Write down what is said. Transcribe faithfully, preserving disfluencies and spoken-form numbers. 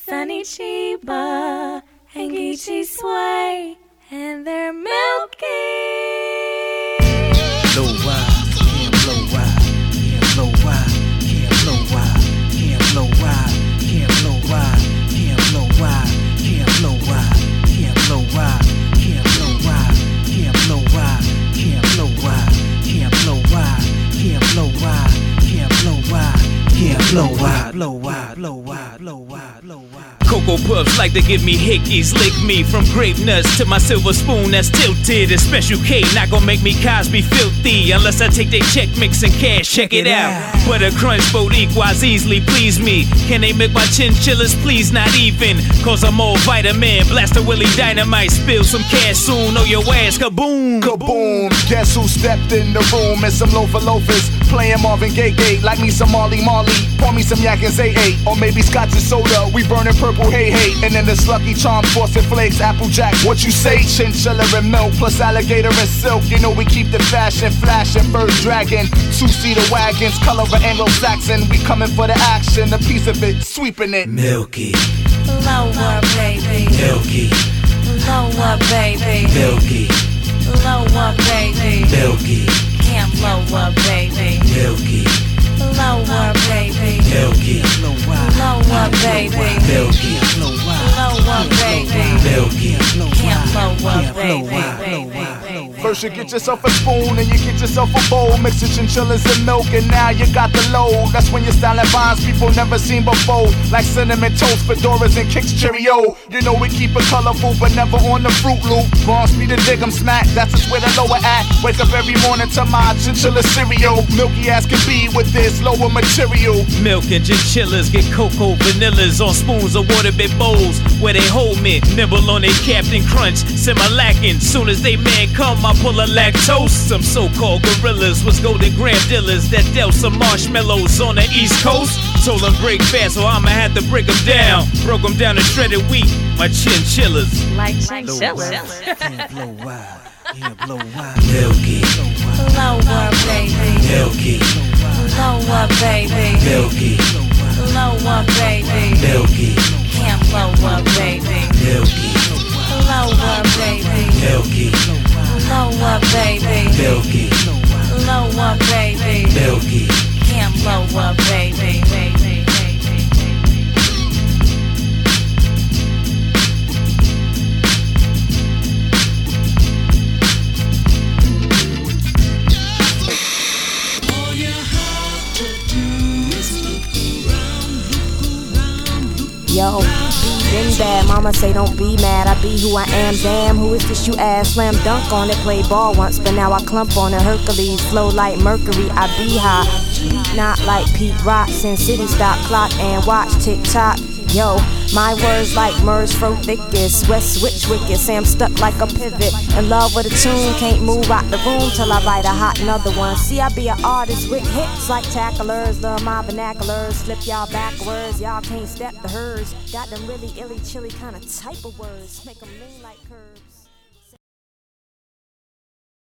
Sunny Chiba and Geechee Sway, and they're milky. Blow wide, can't blow wide, can't blow wide, can't blow wide, can't blow wide, can't blow wide, can't blow wide, can't blow wide, can't blow wide, can't blow wide, can't blow wide, can't blow wide, can't blow wide, can't blow wide, can't blow wide, can't blow wide, blow wide, blow wide, blow wide, blow wide. Cocoa Puffs like to give me hickeys, lick me from grape nuts to my silver spoon that's tilted. A special K not gonna make me Cosby filthy unless I take they check mix and cash, check it out. Butter crunch Bodiquas easily please me. Can they make my chinchillas please not even? Cause I'm all vitamin, blast a Willie Dynamite, spill some cash soon, know your ass, kaboom. Kaboom, guess who stepped in the room? It's some loafer loafers playing Marvin Gaye Gaye. Like me some Marley Marley, pour me some yak and say eight. Or maybe scotch and soda, we burning purple, hey hey. And then this Lucky Charm, Frosted Flakes, Applejack. What you say? Chinchilla and milk, plus alligator and silk. You know we keep the fashion flashing, bird dragon, two-seater wagons, color of Anglo-Saxon. We coming for the action, a piece of it, sweeping it. Milky, Lower, baby. milky, Lower, baby. milky, Lower, baby. milky, Can't blow up, baby. milky, Lower, baby. milky, blow wide, Lower, baby. milky, blow wide, Lower, baby. milky, blow Can't wide, blow up, can't blow baby. wide, blow wide, blow wide. First you get yourself a spoon and you get yourself a bowl. Mix the chinchillas and milk and now you got the load. That's when you're styling vines people never seen before. Like cinnamon toast, fedoras and kicks Cheerio. You know we keep it colorful but never on the Fruit Loop. Boss me to dig 'em smack, that's just where the lower at. Wake up every morning to my chinchilla cereal. Milky ass can be with this lower material. Milk and chinchillas get cocoa vanillas on spoons or waterbed bowls where they hold me. Nibble on their Captain Crunch, semi-lacking. Soon as they man come, I pull a lactose. Some so-called gorillas was golden gram dealers that dealt some marshmallows on the East Coast. Told them break fast, so I'ma have to break them down. Broke them down to shredded wheat, my chinchillas. Like Blow chinchillas. wide, can't blow wide, can't blow wide, milky, Lower, baby. milky, Lower, baby. milky, Lower, baby. milky, Can't blow up, baby. milky, Lower, baby. milky, Lower, baby. milky, Lower, baby. milky. Can't blow up, baby. Yo, been bad, mama say don't be mad. I be who I am, damn, who is this you ask? Slam dunk on it, play ball once, but now I clump on a Hercules. Flow like Mercury, I be high. Not like Pete Rock, Sin City, stop clock and watch TikTok. Yo, my words like Murs fro thickest, West Switch wicked, say I'm stuck like a pivot. In love with a tune, can't move out the room till I write a hot another one. See, I be an artist with hits like tacklers, love my vernaculars, slip y'all backwards, y'all can't step the hers. Got them really illy chilly kind of type of words, make them lean like curves.